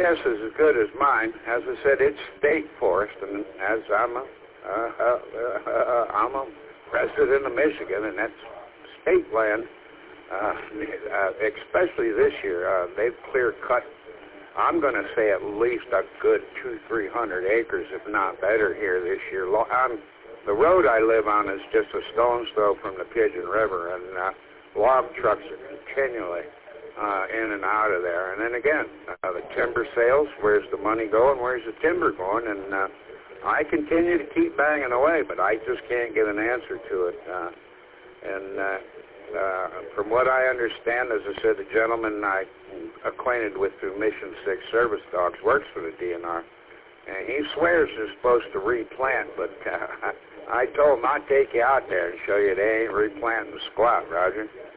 guess is as good as mine. As I said, it's state forest, and as I'm a resident of Michigan, and that's state land. Especially this year, they've clear cut. I'm going to say at least a good 200-300 acres, if not better, here this year. The road I live on is just a stone's throw from the Pigeon River, and log trucks are continually in and out of there. And then again, the timber sales, where's the money going, where's the timber going? And I continue to keep banging away, but I just can't get an answer to it. From what I understand, as I said, the gentleman I acquainted with through Mission 6 Service Dogs works for the DNR, and he swears they're supposed to replant, but I told him I'd take you out there and show you they ain't replanting squat, Roger.